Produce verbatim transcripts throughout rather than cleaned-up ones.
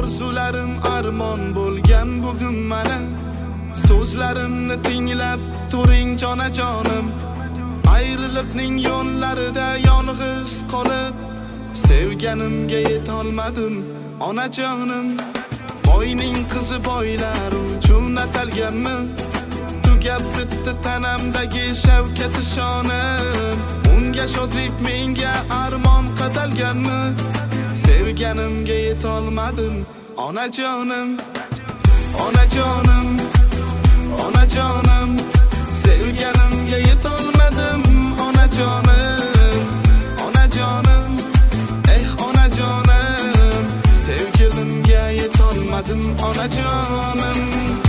Orzularim armon bo'lgan bugun mana. So'zlarimni tinglab turing jonajonim. Ayriliqning yo'llarida yolg'iz qolib, sevganimga yetolmadim onajonim. Boyning qizi boylar uchun atalganmi? Tugab bitdi tanamdagi shavkat shonim. Unga shodlik menga armon qatalganmi? Sevganimga yetolmadim onajonim. Onajonim, onajonim, sevganimga yetolmadim onajonim. Onajonim, eh onajonim, sevgilimga yetolmadim onajonim.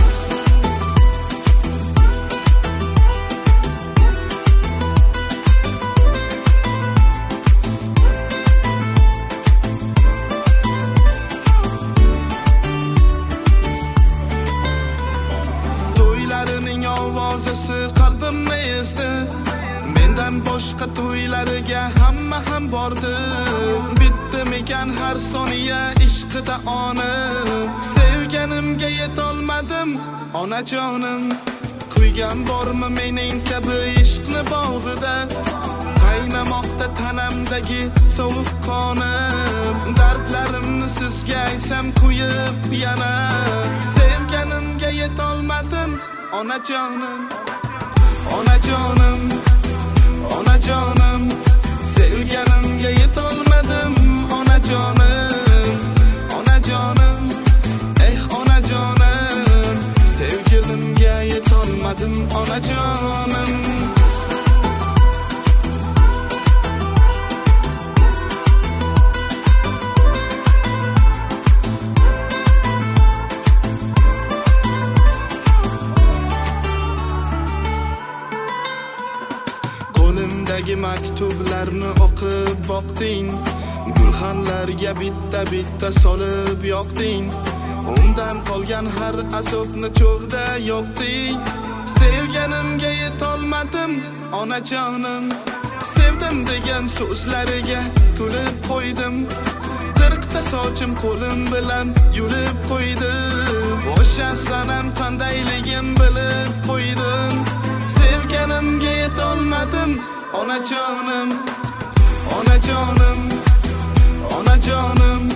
To'ylarining ovozisi qalbimni ezdi. Mendan boshqa to'ylariga hamma ham bordi. Bittimikan har soniya ishqida onim. Sevganimga yetolmadim onajonim. Quygan bormi mening kabi ishqni bog'ida? Qaynamoqda tanamdagi sovuq qonim. Dardlarimni sizga aysam quyib yana. Sevganimga yetolmadim onajonim. Onajonim, onajonim, sevganimga yetolmadim onajonim. Onajonim, eh onajonim, sevgilimga yetolmadim onajonim. Qo'limdagi maktublarni o'qib boqding. Gulxanlarga bitta-bitta solib yoqding. Undan qolgan har azobni cho'g'da yoqding. Sevganimga yetolmadim onajonim. Sevdim degan so'zlariga kulib qo'ydim. Qirqta sochim qo'lim bilan yulib qo'ydim. O'sha sanam qandayligim bilib qo'ydim. Sevganimga yetolmadim onajonim. Onajonim, onajonim,